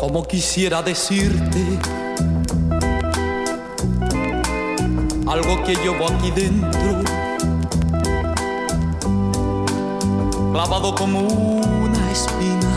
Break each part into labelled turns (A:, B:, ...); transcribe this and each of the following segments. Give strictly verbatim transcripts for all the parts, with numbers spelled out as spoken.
A: Como quisiera decirte algo que llevo aquí dentro, clavado como una espina,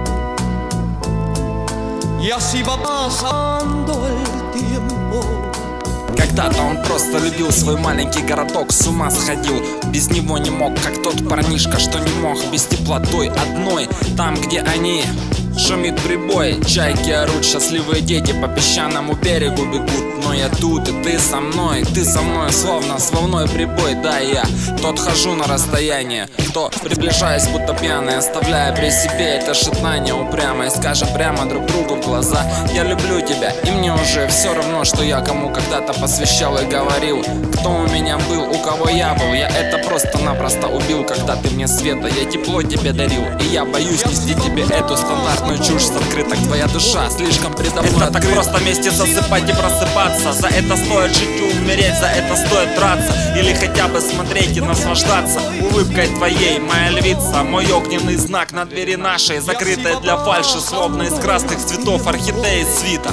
A: y así va pasando el tiempo.
B: Когда-то он просто любил свой маленький городок, с ума сходил, без него не мог, как тот парнишка, что не мог без тепла той одной. Там, где они, шумит прибой, чайки орут, счастливые дети по песчаному берегу бегут. Но я тут, и ты со мной, ты со мной, словно с волной прибой. Да, я тот хожу на расстояние, то приближаясь, будто пьяный, оставляя при себе это шатание упрямое. Скажем прямо друг другу в глаза: я люблю тебя, и мне уже все равно, что я кому когда-то посвящал и говорил. Кто у меня был, у кого я был, я это просто-напросто убил. Когда ты мне света, я тепло тебе дарил, и я боюсь нести тебе эту стандартную чушь с открыток. Твоя душа слишком предо мной открыта. Так просто вместе засыпать и просыпаться. За это стоит жить и умереть, за это стоит драться, или хотя бы смотреть и наслаждаться улыбкой твоей, моя львица, мой огненный знак на двери нашей, закрытой для фальши, словно из красных цветов орхидеи свита.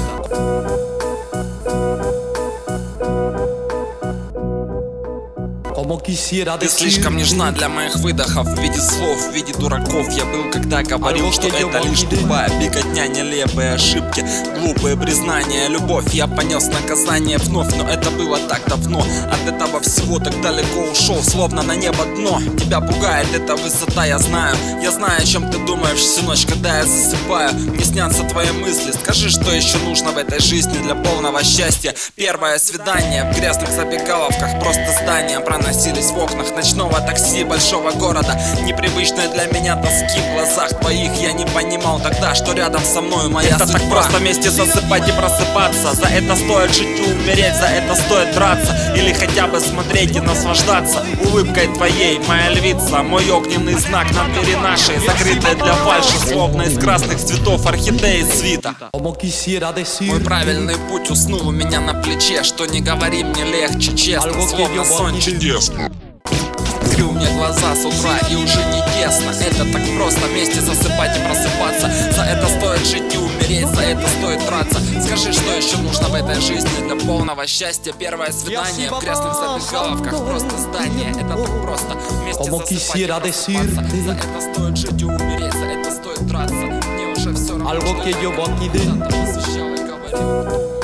B: Ты слишком нежна для моих выдохов, в виде слов, в виде дураков. Я был, когда говорил, что это лишь тупая беготня, нелепые ошибки, глупые признания. Любовь, я понес наказание вновь, но это было так давно. От этого всего так далеко ушел, словно на небо дно. Тебя пугает эта высота, я знаю. Я знаю, о чем ты думаешь всю ночь, когда я засыпаю. Мне снятся твои мысли. Скажи, что еще нужно в этой жизни для полного счастья. Первое свидание в грязных забегаловках, просто здания проносились в окнах ночного такси большого города. Непривычной для меня тоски в глазах твоих. Я не понимал тогда, что рядом со мной моя это судьба. Так просто вместе засыпать и просыпаться. За это стоит жить и умереть, за это стоит драться, или хотя бы смотреть и наслаждаться улыбкой твоей, моя львица, мой огненный знак на двери нашей, закрытой для фальши, словно из красных цветов орхидеи свита. Мой правильный путь уснул у меня на плече. Что не говори, мне легче, честно, словно сон чудес. Открыл мне глаза с утра, и уже не тесно. Это так просто вместе засыпать и просыпаться. За это стоит жить и умереть, за это стоит драться. Скажи, что еще нужно в этой жизни для полного счастья. Первое свидание в грязных забегаловках, просто здание. Это так просто вместе засыпать и просыпаться. За это стоит жить и умереть, за это стоит драться. Мне уже все равно, что я когда-то посвящал и говорил.